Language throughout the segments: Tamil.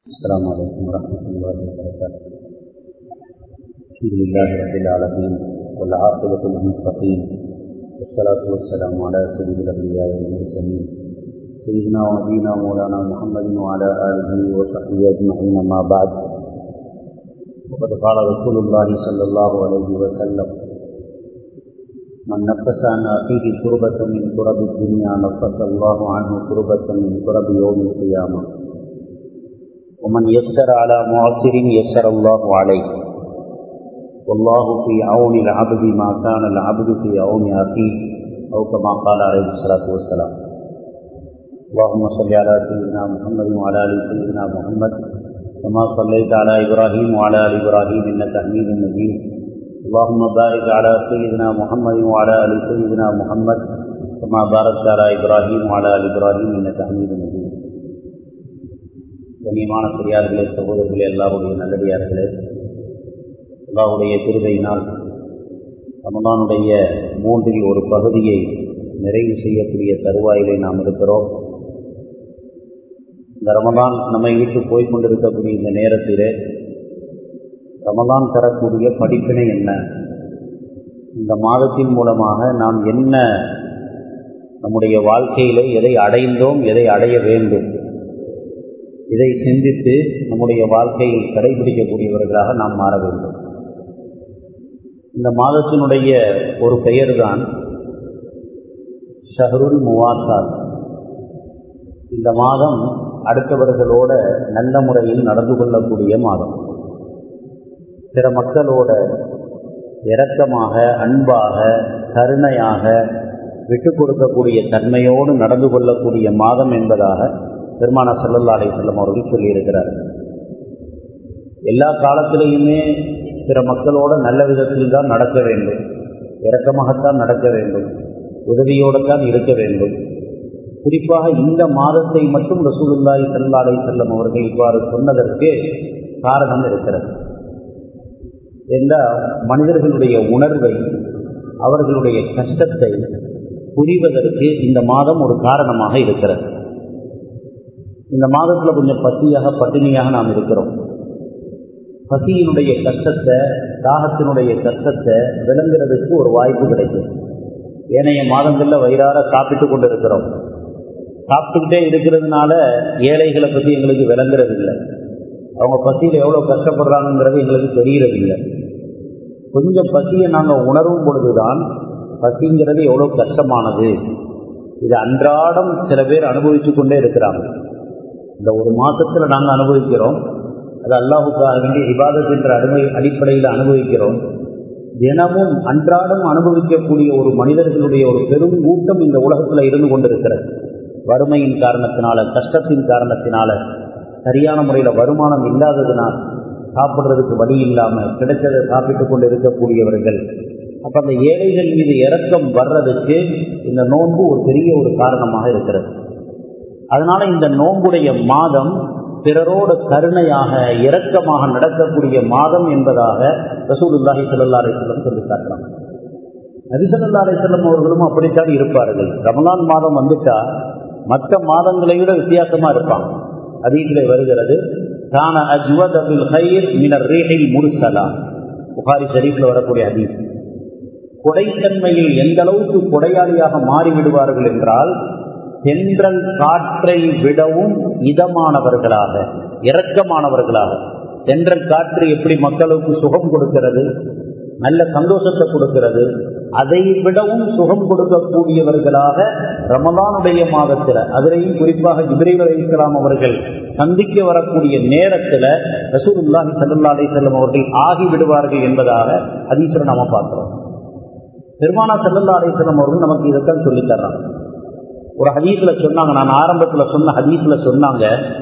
السلام عليكم ورحمة الله وبركاته. الحمد لله رب العالمين والعاقبة للمتقين والصلاة والسلام على سيد الأنبياء والمرسلين سيدنا ونبينا مولانا محمد وعلى آله وصحبه أجمعين. أما بعد، وقد قال رسول الله صلى الله عليه وسلم: من نفس عن أخيه كربة من كرب الدنيا نفس الله عنه كربة من كرب يوم القيامة، ومن يسر على معسر يسر الله عليه، والله في عون العبد ما كان العبد في عون أخيه، أو كما قال عليه الصلاة والسلام. اللهم صل على سيدنا محمد وعلى آل سيدنا محمد كما صليت على إبراهيم وعلى آل إبراهيم إنك حميد مجيد. اللهم بارك على سيدنا محمد وعلى آل سيدنا محمد كما باركت على إبراهيم وعلى آل إبراهيم إنك حميد مجيد. கண்ணியமான பெரியார்களே, சகோதரர்களே, அல்லாஹ்வுடைய நல்லடியார்களே, அல்லாஹ்வுடைய கிருபையினால் ரமலானுடைய மூன்றில் ஒரு பகுதியை நிறைவு செய்யக்கூடிய தருவாயிலே நாம் இருக்கிறோம். இந்த ரமலான் நம்மை விட்டு போய்கொண்டிருக்கக்கூடிய இந்த நேரத்திலே ரமலான் தரக்கூடிய படிப்பினை என்ன, இந்த மாதத்தின் மூலமாக நாம் என்ன நம்முடைய வாழ்க்கையிலே எதை அடைந்தோம், எதை அடைய வேண்டும், இதை சிந்தித்து நம்முடைய வாழ்க்கையில் கடைபிடிக்கக்கூடியவர்களாக நாம் மாற வேண்டும். இந்த மாதத்தினுடைய ஒரு பெயர் தான் ஷஹ்ருல் முவாசாத். இந்த மாதம் அடுத்தவர்களோட நல்ல முறையில் நடந்து கொள்ளக்கூடிய மாதம், பிற மக்களோட இரக்கமாக, அன்பாக, கருணையாக, விட்டு கொடுக்கக்கூடிய தன்மையோடு நடந்து கொள்ளக்கூடிய மாதம் என்பதாக பெருமானார் ஸல்லல்லாஹு அலைஹி வஸல்லம் அவர்கள் சொல்லியிருக்கிறார். எல்லா காலத்திலேயுமே பிற மக்களோட நல்ல விதத்தில் தான் நடக்க வேண்டும், இரக்கமாகத்தான் நடக்க வேண்டும், உதவியோடு தான் இருக்க வேண்டும். குறிப்பாக இந்த மாதத்தை மட்டும் ரசூலுல்லாஹி ஸல்லல்லாஹு அலைஹி வஸல்லம் அவர்கள் இவ்வாறு சொன்னதற்கு காரணம் இருக்கிறது. என்றால் மனிதர்களுடைய உணர்வை, அவர்களுடைய கஷ்டத்தை புரிவதற்கு இந்த மாதம் ஒரு காரணமாக இருக்கிறது. இந்த மாதத்தில் கொஞ்சம் பசியாக, பட்டினியாக நாம் இருக்கிறோம். பசியினுடைய கஷ்டத்தை, தாகத்தினுடைய கஷ்டத்தை விளங்குறதுக்கு ஒரு வாய்ப்பு கிடைக்கும். ஏனைய மாதங்களில் வயிறார சாப்பிட்டு கொண்டு இருக்கிறோம். சாப்பிட்டுக்கிட்டே இருக்கிறதுனால ஏழைகளை பற்றி எங்களுக்கு விளங்குறது இல்லை. அவங்க பசியில் எவ்வளோ கஷ்டப்படுறாங்கிறது எங்களுக்கு தெரிகிறதில்லை. கொஞ்சம் பசியை நாங்கள் உணரும் பொழுதுதான் பசிங்கிறது எவ்வளோ கஷ்டமானது, இது அன்றாடம் சில பேர் அனுபவித்து கொண்டே இருக்கிறாங்க. இந்த ஒரு மாதத்தில் நாங்கள் அனுபவிக்கிறோம், அது அல்லாஹுக்காக வேண்டிய இபாதத் என்ற அடிப்படையில் அனுபவிக்கிறோம். தினமும் அன்றாடம் அனுபவிக்கக்கூடிய ஒரு மனிதர்களுடைய ஒரு பெரும் கூட்டம் இந்த உலகத்தில் இருந்து கொண்டிருக்கிறது. வறுமையின் காரணத்தினால, கஷ்டத்தின் காரணத்தினால, சரியான முறையில் வருமானம் இல்லாததினால், சாப்பிட்றதுக்கு வழி இல்லாமல் கிடைச்சதை சாப்பிட்டு கொண்டு இருக்கக்கூடியவர்கள். அப்போ அந்த ஏழைகள் மீது இரக்கம் வர்றதுக்கு இந்த நோன்பு ஒரு பெரிய ஒரு காரணமாக இருக்கிறது. அதனால இந்த நோன்புடைய மாதம் பிறரோடு கருணையாக, இரக்கமாக நடக்கக்கூடிய மாதம் என்பதாக ரசூலுல்லாஹி ஸல்லல்லாஹு அலைஹி வஸல்லம் சொல்லி காட்டுறாங்க. நபி ஸல்லல்லாஹு அலைஹி வஸல்லம் அவர்களும் அப்படித்தான் இருப்பார்கள். ரமலான் மாதம் வந்துட்டா மற்ற மாதங்களை விட வித்தியாசமா இருப்பாங்க. ஹதீஸிலே வருகிறது, கான அஜ்வத பில் கைர் மினர் ரீஹில் முர்சலா. புகாரி ஷரீஃபில் வரக்கூடிய ஹதீஸ். கொடைத்தன்மையில் எந்த அளவுக்கு கொடையாளியாக மாறிவிடுவார்கள் என்றால், தென்றல் காற்றை விடவும் இதமானவர்களாக, இரக்கமானவர்களாக. தென்றல் காற்று எப்படி மக்களுக்கு சுகம் கொடுக்கிறது, நல்ல சந்தோஷத்தை கொடுக்கிறது, அதை விடவும் சுகம் கொடுக்கக்கூடியவர்களாக ரமலானுடைய மாதத்தில், அதிலேயும் குறிப்பாக ஜிப்ரீல் அலைஹிஸ்ஸலாம் அவர்கள் சந்திக்க வரக்கூடிய நேரத்தில் ரசூலுல்லாஹி ஸல்லல்லாஹு அலைஹி வஸல்லம் அவர்கள் ஆகிவிடுவார்கள் என்பதாக ஹதீஸில் நாம் பார்க்கிறோம். பெருமானார் ஸல்லல்லாஹு அலைஹி வஸல்லம் அவர்கள் நமக்கு இதைத்தான் சொல்லித் தர்றாங்க. ஒரு ஹதீஸில் சொன்னாங்க, நான் ஆரம்பத்தில் சொன்ன ஹதீஸில் சொன்னாங்க,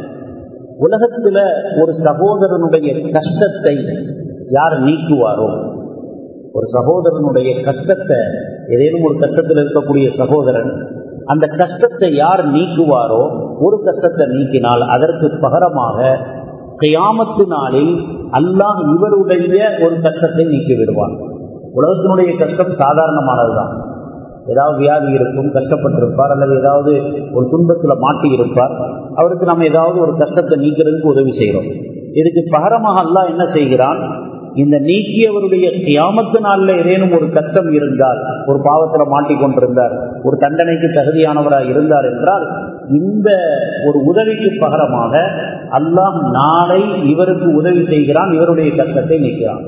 உலகத்தில் ஒரு சகோதரனுடைய கஷ்டத்தை யார் நீக்குவாரோ, ஒரு சகோதரனுடைய கஷ்டத்தை, ஏதேனும் ஒரு கஷ்டத்தில் இருக்கக்கூடிய சகோதரன், அந்த கஷ்டத்தை யார் நீக்குவாரோ, ஒரு கஷ்டத்தை நீக்கினால் அதற்கு பகரமாக கியாமத்து நாளில் அல்லாஹ் இவருடைய ஒரு கஷ்டத்தை நீக்கி விடுவான். உலகத்தினுடைய கஷ்டம் சாதாரணமானதுதான். ஏதாவது வியாதி இருக்கும், கஷ்டப்பட்டிருப்பார், அல்லது ஏதாவது ஒரு துன்பத்தில் மாட்டி இருப்பார். அவருக்கு நம்ம ஏதாவது ஒரு கஷ்டத்தை நீக்கிறதுக்கு உதவி செய்கிறோம். இதுக்கு பகரமாக அல்லாஹ் என்ன செய்கிறான், இந்த நீக்கியவருடைய கியாமத்து நாளில் ஏதேனும் ஒரு கஷ்டம் இருந்தால், ஒரு பாவத்தில் மாட்டிக்கொண்டிருந்தார், ஒரு தண்டனைக்கு தகுதியானவராக இருந்தார் என்றால், இந்த ஒரு உதவிக்கு பகரமாக அல்லாஹ் நாளை இவருக்கு உதவி செய்கிறான், இவருடைய கஷ்டத்தை நீக்கிறான்.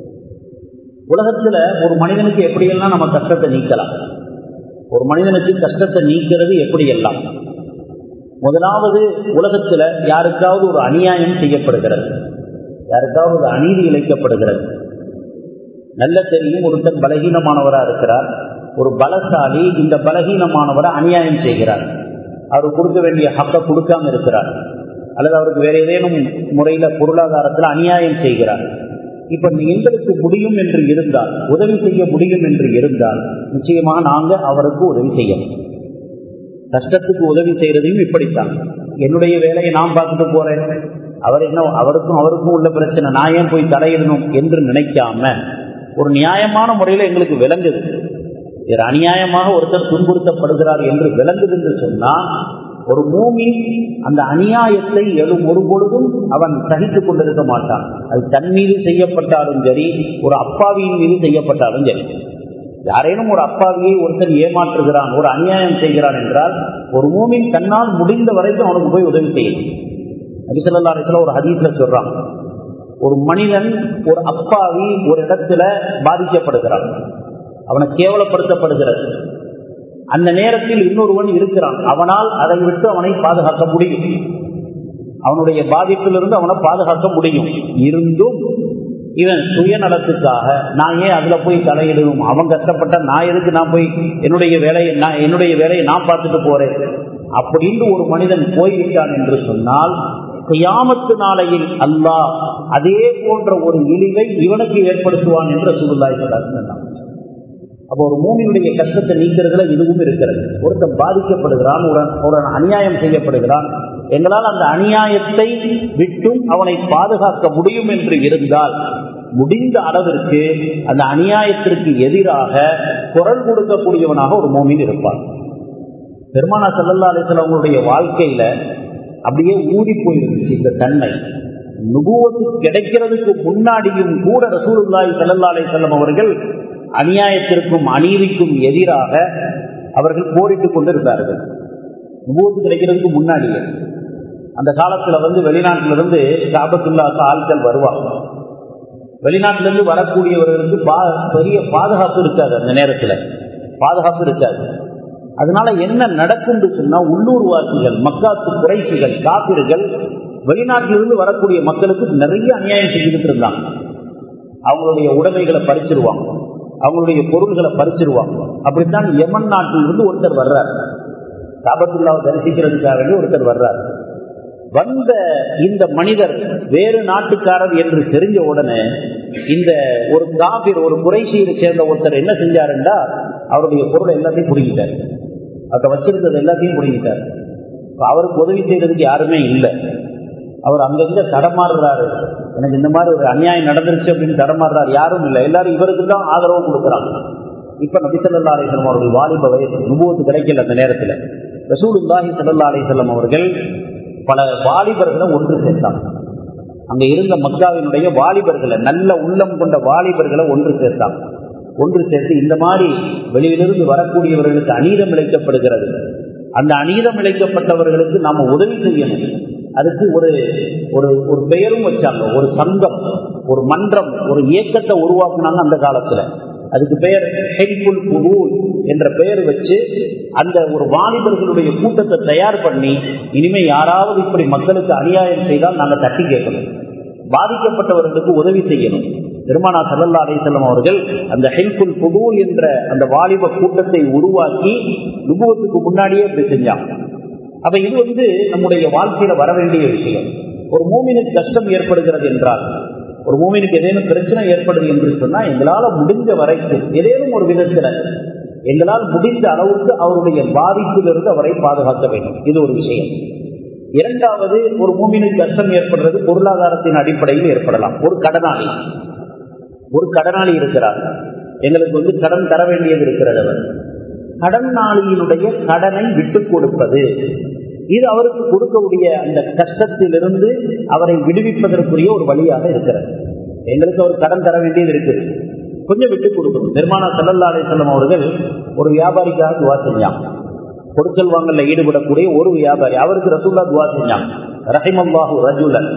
உலகத்தில் ஒரு மனிதனுக்கு எப்படியெல்லாம் நம்ம கஷ்டத்தை நீக்கலாம்? ஒரு மனிதனுக்கு கஷ்டத்தை நீக்கிறது எப்படியெல்லாம்? முதலாவது, உலகத்தில் யாருக்காவது ஒரு அநியாயம் செய்யப்படுகிறது, யாருக்காவது ஒரு அநீதி இழைக்கப்படுகிறது. நல்ல தெரியும், ஒருத்தர் பலகீனமானவராக இருக்கிறார், ஒரு பலசாலி இந்த பலகீனமானவரை அநியாயம் செய்கிறார், அவர் கொடுக்க வேண்டிய ஹக்கை கொடுக்காம இருக்கிறார், அல்லது அவருக்கு வேற ஏதேனும் முறையில் பொருளாதாரத்தில் அநியாயம் செய்கிறார். இப்ப எங்களுக்கு முடியும் என்று இருந்தால், உதவி செய்ய முடியும் என்று இருந்தால், நிச்சயமாக நாங்கள் அவருக்கு உதவி செய்யணும். கஷ்டத்துக்கு உதவி செய்யறதையும் இப்படித்தான். என்னுடைய வேலையை நான் பார்த்துட்டு போறேன், அவர் என்ன, அவருக்கும் உள்ள பிரச்சனை, நான் ஏன் போய் தலையிடணும் என்று நினைக்காம ஒரு நியாயமான முறையில் எங்களுக்கு விளங்குது, வேறு அநியாயமாக ஒருத்தர் துன்புறுத்தப்படுகிறார் என்று விளங்குது என்று சொன்னால், ஒரு மூமின் அந்த அநியாயத்தை ஒரு பொழுதும் அவன் சகித்துக் கொண்டிருக்க மாட்டான். அது தன் மீது செய்யப்பட்டாலும் சரி, ஒரு அப்பாவியின் மீது செய்யப்பட்டாலும் சரி. யாரேனும் ஒரு அப்பாவியை ஒருத்தன் ஏமாற்றுகிறான், ஒரு அநியாயம் செய்கிறான் என்றால், ஒரு மூமின் தன்னால் முடிந்த வரைக்கும் அவனுக்கு போய் உதவி செய்யும். நபி ஸல்லல்லாஹு அலைஹி வஸல்லம் ஒரு ஹதீஸ்ல சொல்றான், ஒரு மனிதன், ஒரு அப்பாவி ஒரு இடத்துல பாதிக்கப்படுகிறான், அவனை கேவலப்படுத்தப்படுகிறது. அந்த நேரத்தில் இன்னொருவன் இருக்கிறான், அவனால் அதை விட்டு அவனை பாதுகாக்க முடியும், அவனுடைய பாதிப்பிலிருந்து அவனை பாதுகாக்க முடியும். இருந்தும் இவன் சுயநலத்துக்காக நான் ஏன் அதுல போய் தலையிடணும், அவன் கஷ்டப்பட்ட நான் எதுக்கு நான் போய் என்னுடைய வேலையை நான் பார்த்துட்டு போறேன் அப்படின்னு ஒரு மனிதன் போய்விட்டான் என்று சொன்னால், கியாமத்து நாளையில் அல்லாஹ் அதே போன்ற ஒரு இழிவை இவனுக்கு ஏற்படுத்துவான் என்று ரசூலுல்லாஹி ஸல்லல்லாஹு அலைஹி வஸல்லம். அப்போ ஒரு மூமினுடைய கஷ்டத்தை நீக்கிறதுல இதுவும் இருக்கிறது. ஒருத்தன் பாதிக்கப்படுகிறான், ஒரு அநியாயம் செய்யப்படுகிறான், எங்களால் அந்த அநியாயத்தை விட்டும் அவனை பாதுகாக்க முடியும் என்று இருந்தால், முடிந்த அளவிற்கு அந்த அநியாயத்திற்கு எதிராக குரல் கொடுக்கக்கூடியவனாக ஒரு மூமின் இருப்பான். பெருமானார் ஸல்லல்லாஹு அலைஹி வஸல்லம் அவங்களுடைய வாழ்க்கையில அப்படியே ஊறி போயிருந்துச்சு இந்த தன்மை. நுபுவத்து கிடைக்கிறதுக்கு முன்னாடியும் கூட ரசூலுல்லாஹி ஸல்லல்லாஹு அலைஹி வஸல்லம் அவர்கள் அநியாயத்திற்கும் அநீதிக்கும் எதிராக அவர்கள் போரிட்டுக் கொண்டிருந்தார்கள். நுபுவத்து கிடைக்கிறதுக்கு முன்னாடியே அந்த காலத்துல வெளிநாட்டிலிருந்து காபத்துல்லாஹ்க்கு ஆட்கள் வருவாங்க. வெளிநாட்டிலிருந்து வரக்கூடியவர்களுக்கு பெரிய பாதுகாப்பு இருக்காது, அந்த நேரத்தில் பாதுகாப்பு இருக்காது. அதனால என்ன நடக்கும் சொன்னா, உள்ளூர் வாசிகள், மக்காத்து குறைசிகள், காபிர்கள் வெளிநாட்டிலிருந்து வரக்கூடிய மக்களுக்கு நிறைய அநியாயம் செஞ்சுக்கிட்டு இருந்தாங்க. அவங்களுடைய உடைமைகளை பறிச்சிருவாங்க, அவங்களுடைய பொருள்களை பறிச்சிருவாங்க. அப்படித்தான் யமன் நாட்டிலிருந்து ஒருத்தர் வர்றார், காபத்துல்லாவை தரிசிக்கிறதுக்காக ஒருத்தர் வர்றார். வந்த இந்த மனிதர் வேறு நாட்டுக்காரர் என்று தெரிஞ்ச உடனே இந்த ஒரு காபிர், ஒரு குறைஷியை சேர்ந்த ஒருத்தர் என்ன செஞ்சாருண்டா, அவருடைய பொருளை எல்லாத்தையும் பிடிக்கிட்டார், அதை வச்சிருந்தது எல்லாத்தையும் பிடிக்கிட்டார். அவருக்கு உதவி செய்யறதுக்கு யாருமே இல்லை. அவர் அங்கங்க தடமாறுறாரு, எனக்கு இந்த மாதிரி ஒரு அநியாயம் நடந்துருச்சு அப்படின்னு தடமாறுறாரு, யாரும் இல்லை, எல்லாரும் இவருக்கு தான் ஆதரவு கொடுக்குறாங்க. இப்ப நபி ஸல்லல்லாஹு அலைஹி வஸல்லம் அவர்கள் வாலிப வயசு, நுபுவத்து கிடைக்கல அந்த நேரத்தில். ரசூலுல்லாஹி ஸல்லல்லாஹு அலைஹி வஸல்லம் அவர்கள் பல வாலிபர்களை ஒன்று சேர்த்தாங்க. அங்க இருந்த மக்காவினுடைய வாலிபர்களை, நல்ல உள்ளம் கொண்ட வாலிபர்களை ஒன்று சேர்த்தாங்க. ஒன்று சேர்த்து இந்த மாதிரி வெளியிலிருந்து வரக்கூடியவர்களுக்கு அநீதம் இழைக்கப்படுகிறது, அந்த அநீதம் இழைக்கப்பட்டவர்களுக்கு நாம உதவி செய்யணும். அதுக்கு ஒரு பெயரும் வச்சாங்க, ஒரு சங்கம், ஒரு மன்றம், ஒரு இயக்கத்தை உருவாக்குனாங்க அந்த காலத்துல. அதுக்கு பெயர் ஹெல்புல் குபூல் என்ற பெயர் வச்சு அந்த ஒரு வாலிபர்களுடைய கூட்டத்தை தயார் பண்ணி, இனிமே யாராவது இப்படி மக்களுக்கு அநியாயம் செய்தால் நாங்கள் தட்டி கேட்கணும், பாதிக்கப்பட்டவர்களுக்கு உதவி செய்யணும். பெருமானார் ஸல்லல்லாஹு அலைஹி வஸல்லம் அவர்கள் அந்த ஹெல்புல் குபூல் என்ற அந்த வாலிப கூட்டத்தை உருவாக்கி நுபுவத்துக்கு முன்னாடியே இப்படி செஞ்சாங்க. அப்ப இது நம்முடைய வாழ்க்கையில வர வேண்டிய விஷயம். ஒரு மூமினுக்கு கஷ்டம் ஏற்படுகிறது என்றால், ஒரு மூமினுக்கு ஏதேனும் பிரச்சனை ஏற்படுது என்று சொன்னா, எங்களால் முடிந்த வரைக்கும் ஏதேனும் ஒரு விதத்தில் எங்களால் முடிந்த அளவுக்கு அவருடைய பாதிப்பிலிருந்து அவரை பாதுகாக்க வேண்டும். இது ஒரு விஷயம். இரண்டாவது, ஒரு மூமினுக்கு கஷ்டம் ஏற்படுறது பொருளாதாரத்தின் அடிப்படையில் ஏற்படலாம். ஒரு கடனாளி இருக்கிறார், எங்களுக்கு கடன் தர வேண்டியது இருக்கிறது. அவர் கடனாளியினுடைய கடனை விட்டுக் கொடுப்பது, இது அவருக்கு கொடுக்கக்கூடிய அந்த கஷ்டத்திலிருந்து அவரை விடுவிப்பதற்குரிய ஒரு வழியாக இருக்கிறது. எங்களுக்கு அவர் கடன் தர வேண்டியது இருக்குது, கொஞ்சம் விட்டு கொடுக்கணும். பெருமானார் ஸல்லல்லாஹு அலைஹி வஸல்லம் அவர்கள் ஒரு வியாபாரிக்காக துவா செஞ்சாங்க. கொடுக்கல் வாங்கல ஈடுபடக்கூடிய ஒரு வியாபாரி, அவருக்கு ரசூலுல்லாஹ் துவா செஞ்சாங்க, ரஹிமல்லாஹு ரஜுலன்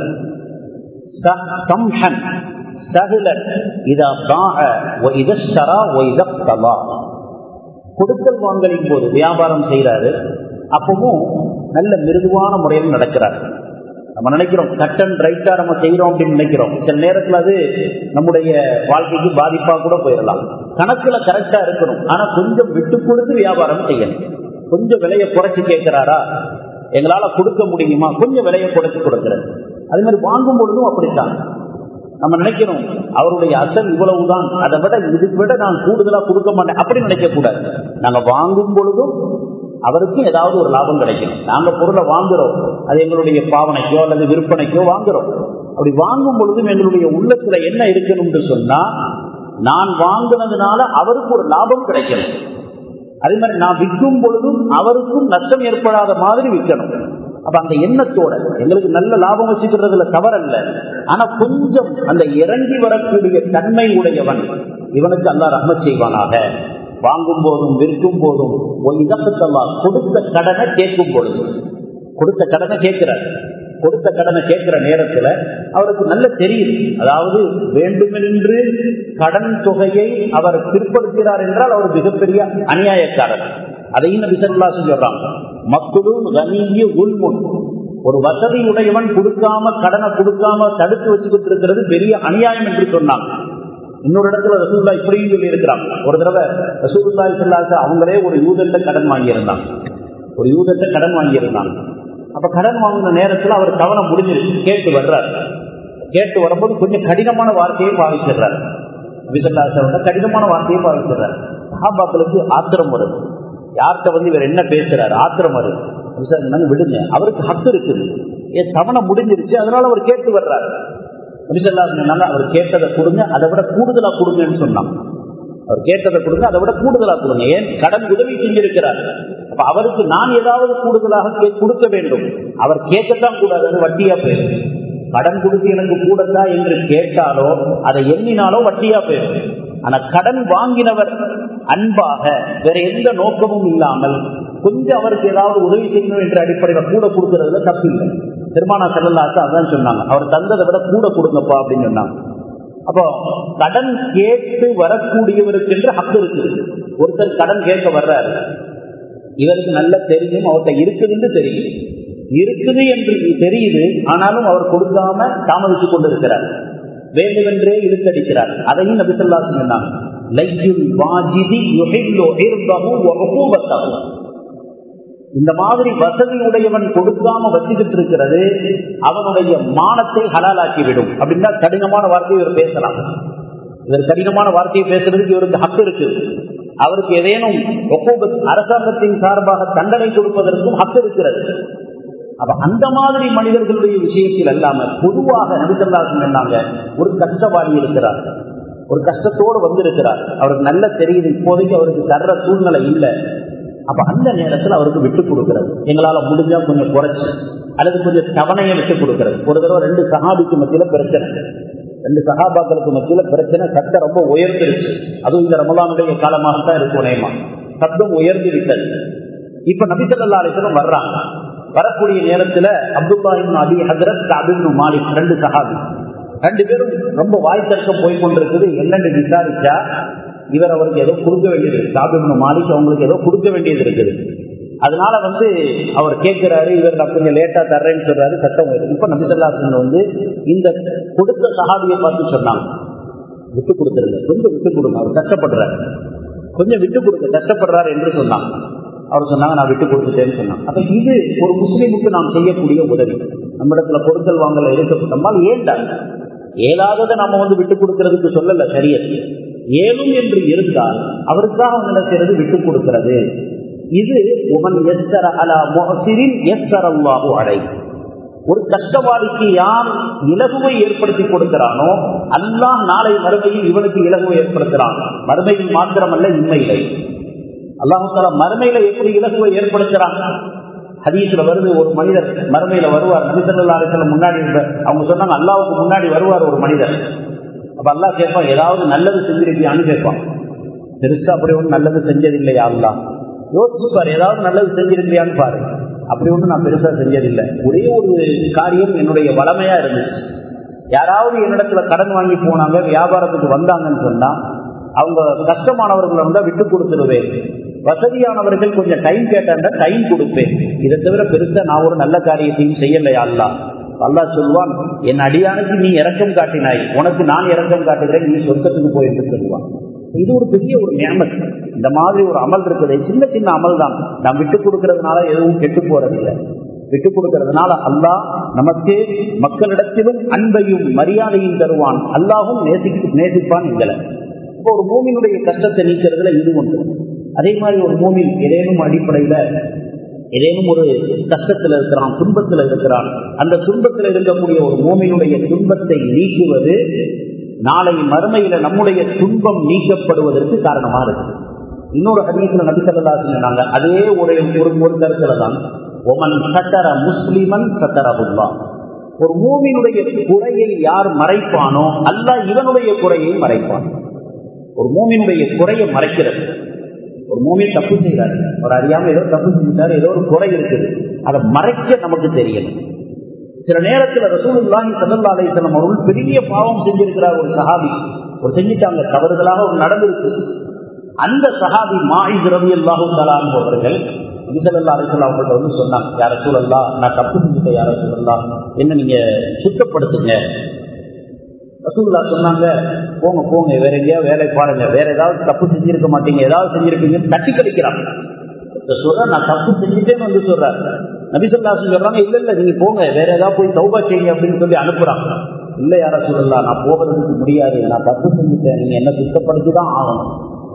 சம்ஹன் சஹலன் இதா பாஅ வ இதா ஷரா வ இதா தலா. கொடுக்கல் வாங்கலின் போது வியாபாரம் செய்யறாரு, அப்பவும் நல்ல மிருதுவான முறையில் நடக்கிறார். நம்ம நினைக்கிறோம் கட் அண்ட் ரைட்டா நம்ம செய்யறோம் அப்படின்னு நினைக்கிறோம். சில நேரத்தில் அது நம்முடைய வாழ்க்கைக்கு பாதிப்பா கூட போயிடலாம். கணக்குல கரெக்டா இருக்கணும், ஆனா கொஞ்சம் விட்டு கொடுத்து வியாபாரம் செய்யணும். கொஞ்சம் விலையை குறைச்சு கேட்கிறாரா, எங்களால கொடுக்க முடியுமா, கொஞ்சம் விலையை குறைச்சு கொடுக்கிறது. அதே மாதிரி வாங்கும் பொழுதும் அப்படித்தான். நம்ம நினைக்கிறோம் அவருடைய அசல் இவ்வளவுதான், அதை விட இதுக்கு விட நான் கூடுதலா கொடுக்க மாட்டேன் அப்படி நினைக்க கூடாது. நாங்க வாங்கும் பொழுதும் அவருக்கும் ஏதாவது ஒரு லாபம் கிடைக்கும். நாங்க பொருளை வாங்குறோம், அது எங்களுடைய பாவனைக்கோ அல்லது விற்பனைக்கோ வாங்குறோம். அப்படி வாங்கும் பொழுதும் எங்களுடைய உள்ளத்துல என்ன இருக்கணும்னு சொன்னா, நான் வாங்கினதுனால அவருக்கு ஒரு லாபம் கிடைக்கணும். அதே மாதிரி நான் விற்கும் பொழுதும் அவருக்கும் நஷ்டம் ஏற்படாத மாதிரி விற்கணும். அப்ப அந்த எண்ணத்தோட எங்களுக்கு நல்ல லாபம் வச்சுக்கிறதுல தவறல்ல, ஆனா கொஞ்சம் அந்த இறங்கி வரக்கூடிய தன்மை உடையவன், இவனுக்கு அல்லாஹ் ரஹ்மத் செய்வானாக. வாங்கும் போதும் விற்கும் போதும் கொடுத்த கடனை கேட்கும் பொழுது, கொடுத்த கடனை கேட்கிறார், கொடுத்த கடனை கேட்கிற நேரத்துல அவருக்கு நல்ல தெரியுது, அதாவது வேண்டுமென்று கடன் தொகையை அவர் பிற்படுத்துகிறார் என்றால் அவர் மிகப்பெரிய அநியாயக்காரர். அதையும் நபி ஸல்லல்லாஹு அலைஹி வஸல்லம் சொல்றாங்க, மக்துலும் கனிய உல்முன். ஒரு வசதி உடையவன் கொடுக்காம கடனை கொடுக்காம தடுத்து வச்சுக்கிட்டு இருக்கிறது பெரிய அநியாயம் என்று சொன்னாங்க. இன்னொரு இடத்துல ரசூலுல்லாஹ் இப்படியும் சொல்லி இருக்கிறாங்க. ஒரு தடவை ரசூலுல்லாஹி ஸல்லல்லாஹு அலைஹி வஸல்லம் அவங்களே ஒரு யூதத்தை கடன் வாங்கியிருந்தாங்க. ஒரு யூதத்தை கடன் வாங்கியிருந்தாங்க. அப்ப கடன் வாங்கின நேரத்தில் அவர் கவனம் முடிஞ்சிருச்சு, கேட்டு வர்றாரு. கேட்டு வரும்போது கொஞ்சம் கடினமான வார்த்தையை பாவிச்சிடுறாரு. நபி ஸல்லல்லாஹு அலைஹி வஸல்லம் கடினமான வார்த்தையை பாவிச்சிடுறாரு. சஹாபாக்களுக்கு ஆத்திரம் வருது, யார்கிட்ட வந்து இவர் என்ன பேசுறாரு, ஆத்திரம் வருது. விடுங்க, அவருக்கு ஹக்கு இருக்குது, என் கவனம் முடிஞ்சிருச்சு, அதனால அவர் கேட்டு வர்றாரு. நபி ஸல்லல்லாஹு அலைஹி வஸல்லம் அவர் கேட்டதை கொடுங்க, அதை விட கூடுதலா கொடுங்கன்னு சொன்னாங்க. அவர் கேட்டதை கொடுங்க, அதை விட கூடுதலா கொடுங்க. ஏன் கடன் உதவி செஞ்சிருக்கிறார், அப்ப அவருக்கு நான் ஏதாவது கூடுதலாக கொடுக்க வேண்டும். அவர் கேட்கத்தான் கூடாது, அது வட்டியா போயிடும். கடன் கொடுத்து எனக்கு கூடதா என்று கேட்டாலோ அதை எண்ணினாலோ வட்டியா போயிடும். ஆனா கடன் வாங்கினவர் அன்பாக வேற எந்த நோக்கமும் இல்லாமல் கொஞ்சம் அவருக்கு ஏதாவது உதவி செய்யணும் என்ற அடிப்படையில் கூட கொடுக்கறதுல தப்பு இல்லை. பெருமானார் ஸல்லல்லாஹு அலைஹி வஸல்லம் அதான் சொன்னாங்க, அவர் தந்ததை விட கூட கொடுங்கப்பா அப்படின்னு சொன்னாங்க. அப்போ கடன் கேட்டு வரக்கூடியவருக்கு என்று ஹக்கு இருக்கு. ஒருத்தர் கடன் கேட்க வர்றாரு, இவருக்கு நல்ல தெரியும், அவர்கிட்ட இருக்குதுன்னு தெரியும், இருக்குது என்று தெரியுது, ஆனாலும் அவர் கொடுக்காம தாமதிச்சு கொண்டு இருக்கிறார், வேண்டுமென்றே இழுத்தடிக்கிறார். அதையும் நபி ஸல்லல்லாஹு அலைஹி வஸல்லம் சொன்னாங்க, லையுல் வாஜிதி யுஹில்லு இர்தஹு வ உகூபத்தஹு. இந்த மாதிரி வசதி உடையவன் கொடுக்காம வச்சுக்கிட்டு இருக்கிறது அவனுடைய மானத்தை ஹலாலாக்கி விடும். அப்படின்னா கடினமான வார்த்தையை இவர் பேசலாம். இவர் கடினமான வார்த்தையை பேசுறதுக்கு இவருக்கு ஹக்கு இருக்கு. அவருக்கு ஏதேனும் அரசாங்கத்தின் சார்பாக தண்டனை கொடுப்பதற்கும் ஹக்கு இருக்கிறது. அப்ப அந்த மாதிரி மனிதர்களுடைய விஷயத்தில் அல்லாம பொதுவாக நபி ஸல்லல்லாஹு அலைஹி வஸல்லம் சொன்னாங்க, ஒரு கஷ்டவாதி இருக்கிறார், ஒரு கஷ்டத்தோடு வந்திருக்கிறார், அவருக்கு நல்ல தெரியுது இப்போதைக்கு அவருக்கு தர்ற சூழ்நிலை இல்லை, அப்ப அந்த நேரத்தில் அவருக்கு விட்டு கொடுக்கிறது, எங்களால முடிஞ்சா கொஞ்சம் குறைச்சு அல்லது கொஞ்சம் தவணையை விட்டு கொடுக்கிறது. ஒரு தடவை 2 சஹாபிக்கு மத்தியில பிரச்சனை, 2 சஹாபாக்களுக்கு மத்தியில பிரச்சனை, சத்தம் ரொம்ப உயர்ந்துருச்சு. அதுவும் இந்த ரமலானுடைய காலமாகத்தான் இருக்கும், நேமா சத்தம் உயர்ந்து விட்டது. இப்ப நபி ஸல்லல்லாஹு அலைஹி வஸல்லம் வர்றாங்க. வரக்கூடிய நேரத்துல அப்துல்லாஹ் இப்னு அபி ஹத்ரத், கஅப் இப்னு மாலிக், 2 சஹாபி, 2 பேரும் ரொம்ப வாய் தர்க்கம் போய் கொண்டிருக்குது. என்னன்னு விசாரிச்சா இவர் அவருக்கு ஏதோ கொடுக்க வேண்டியது, கஅப் இப்னு மாலிக் அவங்களுக்கு ஏதோ கொடுக்க வேண்டியது இருக்குது. அதனால அவர் கேட்கிறாரு, இவர் நான் கொஞ்சம் லேட்டா தர்றேன்னு சொல்றாரு, சட்டம் வருது. இப்ப நபி ஸல்லல்லாஹு அலைஹி வஸல்லம் இந்த கொடுத்த சஹாபியை பார்த்து சொன்னாங்க, விட்டு கொடுத்துருங்க, கொஞ்சம் விட்டு கொடுங்க, அவர் கஷ்டப்படுறாரு, கொஞ்சம் விட்டு கொடுங்க, கஷ்டப்படுறாரு என்று சொன்னாங்க. அவர் சொன்னாங்க, நான் விட்டு கொடுத்துட்டேன்னு சொன்னாங்க. அப்ப இது ஒரு முஸ்லீமுக்கு நாம் செய்யக்கூடிய உதவி. நம்மிடத்துல கொடுக்கல் வாங்கல இருக்கப்பட்டோம்னால் ஏண்டா ஏதாவதை நம்ம விட்டு கொடுக்கறதுக்கு சொல்லல சரியத். ஏலும் என்று இருந்தால் அவருக்காக நினைக்கிறது விட்டு கொடுக்கிறது. இது உமன் யஸ்ஸர அலா முஹ்சிரின் யஸ்ஸரல்லாஹு அலைஹி. ஒரு கஷ்டவாளிக்கு யார் இலகுவை ஏற்படுத்தி கொடுக்கிறானோ அல்லாஹ் நாளை மறுமையில் இவனுக்கு இலகுவை ஏற்படுத்துறான். மறுமையில் மாத்திரமல்ல, இன்மையிலே அல்லாஹ் தஆலா மறுமையில எப்படி இலகுவை ஏற்படுத்துறாங்க, ஹதீஸ்ல வருது, ஒரு மனிதர் மறுமையில வருவார். நபி ஸல்லல்லாஹு அலைஹி வஸல்லம் முன்னாடி அவங்க சொன்னாங்க, அல்லாஹ்வுக்கு முன்னாடி வருவார் ஒரு மனிதர். அப்ப அல்லாஹ் கேட்பான், ஏதாவது நல்லது செஞ்சிருக்கியான்னு கேட்பான். பெருசா அப்படி ஒன்றும் நல்லது செஞ்சதில்லையா அல்லாஹ்? யோசிச்சுப்பாரு, ஏதாவது நல்லது செஞ்சிருக்கிறியான்னு பாரு. அப்படி ஒன்றும் நான் பெருசா செஞ்சதில்லை, ஒரே ஒரு காரியம் என்னுடைய வளமையா இருந்துச்சு. யாராவது என்னிடத்துல கடன் வாங்கி போனாங்க, வியாபாரத்துக்கு வந்தாங்கன்னு சொன்னா அவங்க கஷ்டமானவர்களை வந்தா விட்டு கொடுத்துருவேன், வசதியானவர்கள் கொஞ்சம் டைம் கேட்டாங்க டைம் கொடுப்பேன். இதை தவிர பெருசா நான் ஒரு நல்ல காரியத்தையும் செய்யலையா அல்லாஹ்? அல்லாஹ் சொல்வான், என் அடியானுக்கு நீ இரக்கம் காட்டினாய், உனக்கு நான் இரக்கம் காட்டுகிறேன், நீ சொர்க்கத்துக்கு போய் என்று சொல்லுவான். இது ஒரு பெரிய ஒரு நியமத். இந்த மாதிரி ஒரு அமல் இருக்குது, சின்ன சின்ன அமல் தான். நாம் விட்டுக் கொடுக்கறதுனால எதுவும் கெட்டு போறதில்லை. விட்டுக் கொடுக்கறதுனால அல்லாஹ் நமக்கு மக்களிடத்திலும் அன்பையும் மரியாதையும் தருவான், அல்லாஹும் நேசிப்பான் எங்களை. இப்போ ஒரு மூமினுடைய கஷ்டத்தை நீக்கிறதுல இது ஒன்று. அதே மாதிரி ஒரு மூமின் ஏதேனும் அடிப்படையில ஏதேனும் ஒரு கஷ்டத்தில் இருக்கிறான், துன்பத்தில் இருக்கிறான், அந்த துன்பத்தில் இருக்கக்கூடிய ஒரு மூமினுடைய துன்பத்தை நீக்குவது நாளை மறுமையில நம்முடைய துன்பம் நீக்கப்படுவதற்கு காரணமா இருக்கு. இன்னொரு ஹதீஸ்ல நபி ஸல்லல்லாஹு அலைஹி வஸல்லம் சொன்னாங்க, அதே ஒரு கருத்துல தான், ஒமன் சத்தர முஸ்லிமன் சத்தரஹுல்லாஹ். ஒரு மூமினுடைய குறையை யார் மறைப்பானோ அல்லாஹ் இவனுடைய குறையை மறைப்பான். ஒரு மூமினுடைய குறையை மறைக்கிறது. ஒரு மூமின் தப்பு செய்யறாரு, அவர் அறியாம ஏதோ தப்பு செஞ்சாரு, ஏதோ ஒரு குறை இருக்குது, அதை மறைக்க நமக்கு தெரியல. சில நேரத்தில் ரசூலுல்லாஹி ஸல்லல்லாஹு அலைஹி வஸல்லம் அவர்கள் பெரிய பாவம் செஞ்சிருக்கிறார். ஒரு சஹாபி ஒரு செஞ்சிட்டாங்க, தவறுதலாக ஒரு நடந்திருக்கு. அந்த சஹாபி மாயிஸ் ரலியல்லாஹு தஆலா அன்ஹு அவர்கள் நபி ஸல்லல்லாஹு அலைஹி வஸல்லம் அவங்கள்ட்ட வந்து சொன்னாங்க, யா ரசூலல்லாஹ், நான் தப்பு செஞ்சுட்டேன், யா ரசூலல்லாஹ், என்ன நீங்க சுத்தப்படுத்துங்க. ரசூலுல்லாஹ் சொன்னாங்க, போங்க போங்க, வேற எங்கேயாவது வேலை பாருங்க, வேற ஏதாவது தப்பு செஞ்சிருக்க மாட்டீங்க, ஏதாவது செஞ்சிருப்பீங்க, தட்டி கழிக்கிறாங்க. சொல்ற நான் தப்பு செஞ்சுட்டேன்னு வந்து சொல்றாரு. நபி ஸல்லல்லாஹு அலைஹி வஸல்லம் சொல்றாங்க, இல்ல இல்ல நீங்க போங்க, வேற ஏதாவது போய் தௌபா செய்யுங்க அப்படின்னு சொல்லி அனுப்புறாங்க. இல்ல யா ரசூலல்லாஹ், நான் போகிறதுக்கு முடியாது, நான் தப்பு செஞ்சுட்டேன், நீங்க என்ன சுத்தப்படுத்தி தான் ஆகணும்.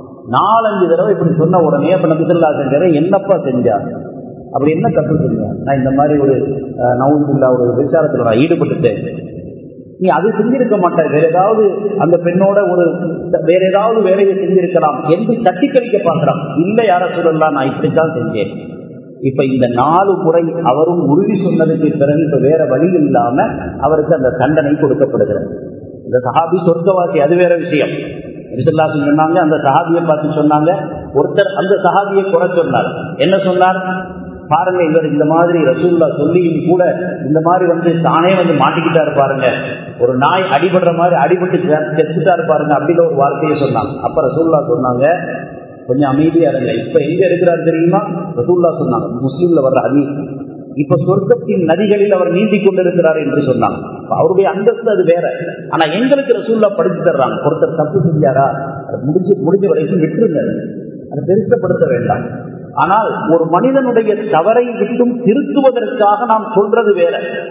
4-5 தடவை இப்படி சொன்ன உடனே அப்ப நபி ஸல்லல்லாஹு அலைஹி வஸல்லம், என்னப்பா செஞ்சா, அப்படி என்ன தப்பு செஞ்சேன், நான் இந்த மாதிரி ஒரு நவுதுல்லா ஒரு விசாரத்தில் நான் ஈடுபட்டுட்டேன், நீ அது செஞ்சிருக்க மாட்டாய், வேற ஏதாவது அந்த பெண்ணோட வேற ஏதாவது வேலையை செஞ்சிருக்கலாம் என்று தட்டி கழிக்க பார்க்கிறான். இல்லை யா ரசூலல்லாஹ், நான் இப்படித்தான் செஞ்சேன். இப்ப இந்த 4 முறை அவரும் உறுதி சொன்னதுக்கு பிறகு இப்ப வேற வழி இல்லாம அவருக்கு அந்த தண்டனை கொடுக்கப்படுகிறது. இந்த சஹாபி சொர்க்கவாசி, அது வேற விஷயம். ரிசல்லாசன் சொன்னாங்க, அந்த சஹாபியை பார்த்து சொன்னாங்க, ஒருத்தர் அந்த சஹாபியை குறை சொன்னார். என்ன சொன்னார், பாருங்க இவர் இந்த மாதிரி ரசூலுல்லாஹ் சொல்லியும் கூட இந்த மாதிரி தானே மாட்டிக்கிட்டாரு பாருங்க, ஒரு நாய் அடிபடுற மாதிரி அடிபட்டு செத்துட்டாரு பாருங்க, அப்படின்னு ஒரு வார்த்தையை சொன்னாங்க. அப்ப ரசூலுல்லாஹ் சொன்னாங்க, கொஞ்சம் அமைதியா இருங்க, இப்ப எங்க இருக்கிறார் தெரியுமா? ரசூலுல்லாஹ் சொன்னாங்க, முஸ்லிம்ல வர்ற ஹதீஸ், இப்ப சொர்க்கத்தின் நதிகளில் அவர் நீந்தி கொண்டிருக்கிறார் என்று சொன்னாங்க. அவருடைய அந்தஸ்து அது வேற. ஆனா எங்களுக்கு ரசூலுல்லாஹ் படிச்சு தர்றாங்க, ஒருத்தர் தப்பு செஞ்சாரா முடிஞ்ச வரைக்கும் விட்டுருங்க, அதை பெருசப்படுத்த வேண்டாம். ஆனால் ஒரு மனிதனுடைய தவறை விட்டும் திருத்துவதற்காக நாம் சொல்றது வேற.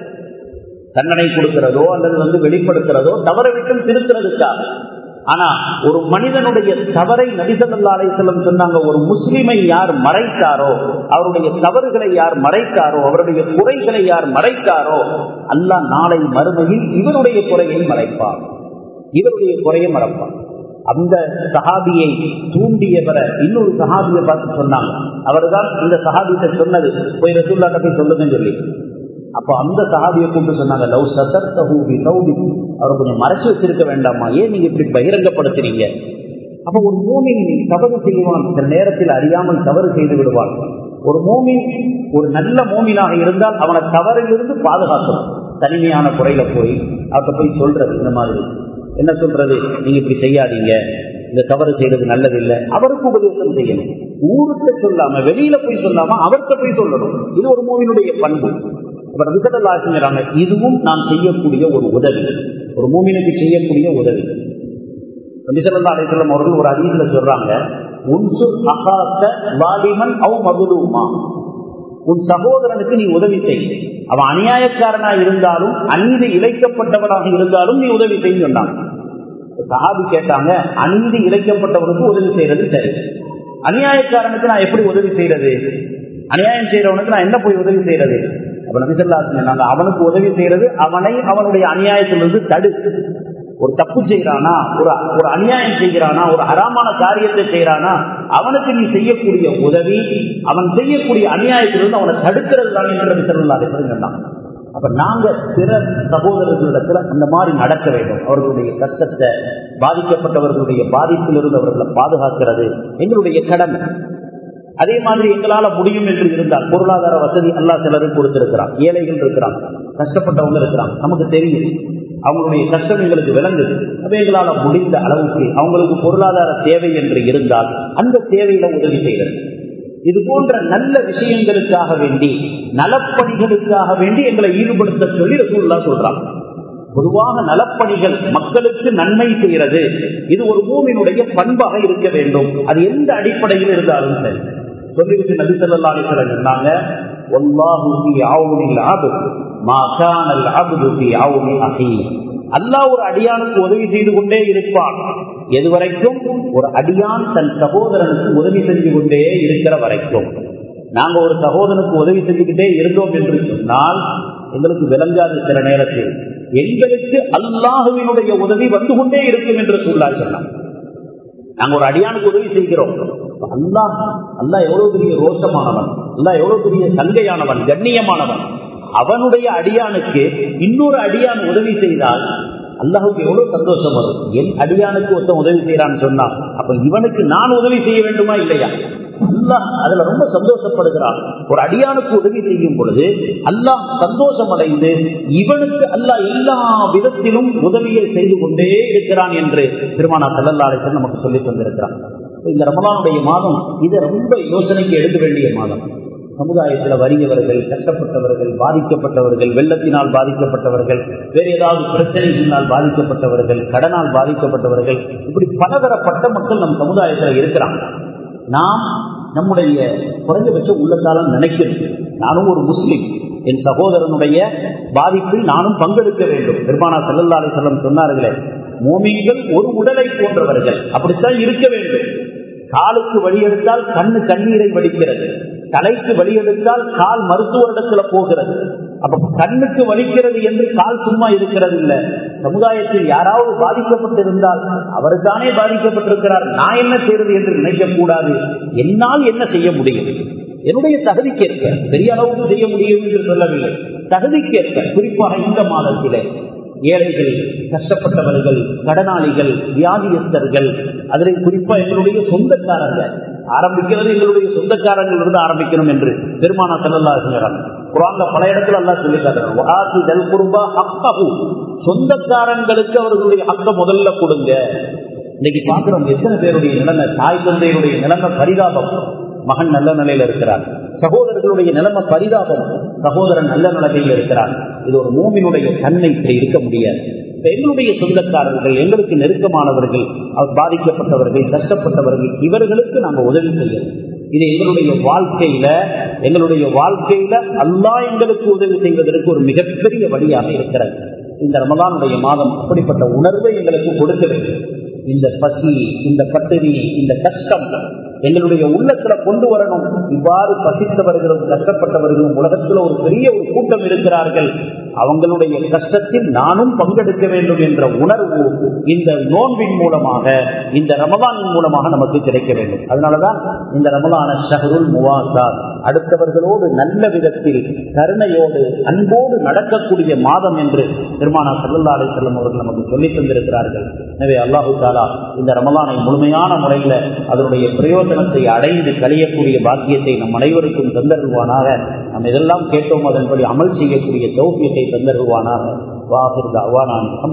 தண்டனை கொடுக்கிறதோ அல்லது வெளிப்படுத்துறதோ தவறை விட்டும் திருத்துறதுக்காக. ஆனா ஒரு மனிதனுடைய தவறை நபி ஸல்லல்லாஹு அலைஹி வஸல்லம் சொன்னாங்க, ஒரு முஸ்லிமை யார் மறைத்தாரோ, அவருடைய தவறுகளை யார் மறைத்தாரோ, அவருடைய குறைகளை யார் மறைத்தாரோ, அல்லாஹ் நாளை மறுமையில் இவருடைய குறையை மறைப்பார், இவருடைய குறையை மறைப்பார். அந்த சஹாபியை தூண்டியவரை இன்னொரு சஹாபியை பார்த்து சொன்னாங்க. அவர்தான் இந்த சஹாபியை சொன்னது, போய் ரசூலுல்லாஹ் போய் சொல்லுங்கன்னு சொல்லி. அப்போ அந்த சஹாபியை கூப்பிட்டு சொன்னாங்க, லவ் சதர்தஹு பி தௌபி, அவரை கொஞ்சம் மறைச்சு வச்சிருக்க வேண்டாமா, ஏன் நீங்க இப்படி பகிரங்கப்படுத்துறீங்க? அப்போ ஒரு மூமின் தவறு செய்வான், சில நேரத்தில் அறியாமல் தவறு செய்து விடுவான். ஒரு மூமின் ஒரு நல்ல மூமினாக இருந்தால் அவனை தவறிலிருந்து பாதுகாக்கணும். தனிமையான குறையில போய் அவர்கிட்ட போய் சொல்றது, இந்த மாதிரி என்ன சொல்றது, நீங்க இப்படி செய்யாதீங்க, இந்த தவறு செய்யறது நல்லதில்லை, அவருக்கு உபதேசம் செய்யணும். ஊருக்கு சொல்லாம, வெளியில போய் சொல்லாம அவர்கிட்ட போய் சொல்லணும். இது ஒரு மூமினுடைய பண்பு. நபி ஸல்லல்லாஹு அலைஹி வஸல்லம், இதுவும் நாம் செய்யக்கூடிய ஒரு உதவி, ஒரு மூமினுக்கு செய்யக்கூடிய உதவி. நபி ஸல்லல்லாஹு அலைஹி வஸல்லம் அவர்கள் ஒரு ஹதீஸ்ல சொல்றாங்க, உன்சுர் அகாக்க வாலிமன் அவ் மதுலூமா, உன் சகோதரனுக்கு நீ உதவி செய், அவன் அநியாயக்காரனா இருந்தாலும் அநீதி இழைக்கப்பட்டவனாக இருந்தாலும் நீ உதவி செய்ய சொன்னான். சஹாபி கேட்டாங்க, அநீதி இழைக்கப்பட்டவனுக்கு உதவி செய்யறது சரி, அநியாயக்காரனுக்கு நான் எப்படி உதவி செய்யறது, அநியாயம் செய்யறவனுக்கு நான் என்ன போய் உதவி செய்யறது? அப்ப நபி ஸல்லல்லாஹு அலைஹி வஸல்லம், அவனுக்கு உதவி செய்யறது அவனை அவனுடைய அநியாயத்திலிருந்து தடு. ஒரு தப்பு செய்யறானா, ஒரு அநியாயம் செய்கிறானா, ஒரு ஹராமான காரியத்தை செய்யறானா, அவனுக்கு நீ செய்யக்கூடிய உதவி, அவன் செய்யக்கூடிய அநியாயத்திலிருந்து அவனை தடுக்கிறது தான் என்று சொல்லலாம். அப்ப நாங்க பிற சகோதரர்களிடத்துல அந்த மாதிரி நடக்க வேண்டும். அவர்களுடைய கஷ்டத்தை, பாதிக்கப்பட்டவர்களுடைய பாதிப்பிலிருந்து அவர்களை பாதுகாக்கிறது எங்களுடைய கடமை. அதே மாதிரி எங்களால முடியும் என்று இருந்தால், பொருளாதார வசதி அல்லாஹ் சிலருக்கு கொடுத்திருக்கிறான், ஏழைகள் இருக்கிறான், கஷ்டப்பட்டவங்க இருக்கிறான், நமக்கு தெரியும் அவங்களுடைய கஷ்டம் எங்களுக்கு விளங்குது. அப்ப எங்களால முடிந்த அளவுக்கு அவங்களுக்கு பொருளாதார தேவை என்று இருந்தால் அந்த தேவையில உதவி செய்கிறது. இது போன்ற நல்ல விஷயங்களுக்காக வேண்டி, நலப்பணிகளுக்காக வேண்டி எங்களை ஈடுபடுத்த சொல்லி ரசூலுல்லாஹ் சொல்றாங்க. பொதுவாக நலப்பணிகள், மக்களுக்கு நன்மை செய்கிறது, இது ஒரு மூமினுடைய பண்பாக இருக்க வேண்டும். அது எந்த அடிப்படையில் இருந்தாலும் சரி. சொல்லிவிட்டு நபி ஸல்லல்லாஹு அலைஹி வஸல்லம் சொன்னாங்க, வல்லாஹு ஃபீ அவ்னில் அப்த் மா கானல் அப்து ஃபீ அவ்னி அஹீ. அல்லாஹ் ஒரு அடியானுக்கு உதவி செய்து கொண்டே இருப்பான் எதுவரைக்கும் ஒரு அடியான் தன் சகோதரனுக்கு உதவி செஞ்சு கொண்டே இருக்கிற வரைக்கும். நாங்க ஒரு சகோதரனுக்கு உதவி செஞ்சுக்கிட்டே இருந்தோம் என்று சொன்னால் எங்களுக்கு விளங்காது. சில நேரத்தில் எங்களுக்கு அல்லாஹுவினுடைய உதவி வந்து கொண்டே இருக்கும் என்று சொன்னாங்க. நாங்க ஒரு அடியானுக்கு உதவி செய்கிறோம். அல்லாஹ் எவ்வளவு பெரிய ரோஷமானவன், அல்லாஹ் எவ்வளவு பெரிய சங்கையானவன், கண்ணியமானவன். அவனுடைய அடியானுக்கு இன்னொரு அடியான் உதவி செய்தால் அல்லாஹுக்கு எவ்வளவு சந்தோஷம் வரும். என் அடியானுக்கு ஒருத்தன் உதவி செய்யறான்னு சொன்னா அப்ப இவனுக்கு நான் உதவி செய்ய வேண்டுமா இல்லையா? அல்லாஹ் அதுல ரொம்ப சந்தோஷப்படுகிறான். ஒரு அடியானுக்கு உதவி செய்யும் பொழுது அல்லாஹ் சந்தோஷம் அடைந்து இவனுக்கு அல்லாஹ் எல்லா விதத்திலும் உதவியை செய்து கொண்டே இருக்கிறான் என்று பெருமானார் ஸல்லல்லாஹு அலைஹி வஸல்லம் நமக்கு சொல்லித் தந்திருக்கிறான். இந்த ரமலானுடைய மாதம் இதை ரொம்ப யோசனைக்கு எடுக்க வேண்டிய மாதம். சமுதாயத்தில் வறியவர்கள், கஷ்டப்பட்டவர்கள், பாதிக்கப்பட்டவர்கள், வெள்ளத்தினால் பாதிக்கப்பட்டவர்கள், வேறு ஏதாவது பிரச்சனைகளினால் பாதிக்கப்பட்டவர்கள், கடனால் பாதிக்கப்பட்டவர்கள், இப்படி பலதரப்பட்ட மக்கள் நம் சமுதாயத்தில் இருக்கிறாங்க. நாம் நம்முடைய குறைந்தபட்ச உள்ளத்தாலும் நினைக்கிறோம், நானும் ஒரு முஸ்லிம், என் சகோதரனுடைய பாதிப்பில் நானும் பங்கெடுக்க வேண்டும். பெருமானார் ஸல்லல்லாஹு அலைஹி வஸல்லம் சொன்னார்களே, மூமின்கள் ஒரு உடலை போன்றவர்கள், அப்படித்தான் இருக்க வேண்டும். காலுக்கு வழி எடுத்தால் கண்ணு கண்ணீரை வடிக்கிறது, தலைக்கு வலி எடுத்தால் கால் மருத்துவரிடத்துல போகிறது. அப்ப கண்ணுக்கு வலிக்கிறது என்று கால் சும்மா இருக்கிறது இல்லை. சமுதாயத்தில் யாராவது பாதிக்கப்பட்டிருந்தால் அவருக்கானே பாதிக்கப்பட்டிருக்கிறார், நான் என்ன செய்யறது என்று நினைக்க கூடாது. என்னால் என்ன செய்ய முடியும், என்னுடைய தகுதிக்கேற்க, பெரிய அளவுக்கு செய்ய முடியும் என்று சொல்லவில்லை, தகுதிக்கேற்க. குறிப்பாக இந்த மாதத்திலே ஏழைகள், கஷ்டப்பட்டவர்கள், கடனாளிகள், வியாதியஸ்தர்கள், அதில் குறிப்பா எங்களுடைய சொந்தக்காரர்கள், ஆரம்பிக்கிறது எங்களுடைய சொந்தக்காரங்கள் இருந்து ஆரம்பிக்கணும் என்று பெருமானார் ஸல்லல்லாஹு அலைஹி வஸல்லம் குர்ஆன்ல பல இடத்துல அல்லாஹ் சொல்லி காட்டுறான். வஆதி தல் குர்பா ஹக்கஹு, சொந்தக்காரங்களுக்கு அவர்களுடைய ஹக்க முதல்ல கொடுங்க. இன்னைக்கு பார்க்கிறோம் எத்தனை பேருடைய நிலைமை, தாய் தந்தையுடைய நிலைமை பரிதாபம். மகன் நல்ல நிலையில இருக்கிறார், சகோதரர்களுடைய நிலைமை பரிதாபம், சகோதரன் நல்ல நிலைமையில் இருக்கிறார். இது ஒரு மூமினுடைய தன்மை இருக்க முடியாது. எங்களுடைய சொந்தக்காரர்கள், எங்களுக்கு நெருக்கமானவர்கள், பாதிக்கப்பட்டவர்கள், கஷ்டப்பட்டவர்கள், இவர்களுக்கு நாங்கள் உதவி செய்யணும். இது எங்களுடைய வாழ்க்கையில அல்லாஹ் எங்களுக்கு உதவி செய்வதற்கு ஒரு மிகப்பெரிய வழியாக இருக்கிறது. இந்த ரமலானுடைய மாதம் அப்படிப்பட்ட உணர்வை எங்களுக்கு கொடுக்க வேண்டும். இந்த பசி, இந்த பட்டினி, இந்த கஷ்டம் எங்களுடைய உள்ளத்துல கொண்டு வரணும். இவ்வாறு பசித்தவர்களும் கஷ்டப்பட்டவர்களும் உலகத்தில் ஒரு பெரிய ஒரு கூட்டம் இருக்கிறார்கள், அவங்களுடைய கஷ்டத்தில் நானும் பங்கெடுக்க வேண்டும் என்ற உணர்வு இந்த நோன்பின் மூலமாக, இந்த ரமலானின் மூலமாக நமக்கு கிடைக்க வேண்டும். அதனாலதான் இந்த ரமலான ஷஹ்ருல் முவாசாத், அடுத்தவர்களோடு நல்ல விதத்தில் கருணையோடு அன்போடு நடக்கக்கூடிய மாதம் என்று பெருமானார் ஸல்லல்லாஹு அலைஹி வஸல்லம் அவர்கள் நமக்கு சொல்லித் தந்திருக்கிறார்கள். எனவே அல்லாஹு தஆலா இந்த ரமலானை முழுமையான முறையில் அதனுடைய பிரயோஜனத்தை அடைந்து கழியக்கூடிய பாக்கியத்தை நம் அனைவருக்கும் தந்தருவானாக. நாம் எதெல்லாம் கேட்டோம் அதன்படி அமல் செய்யக்கூடிய தௌஃபீகை தந்தருவானாக. வாஹிர் தஅவானா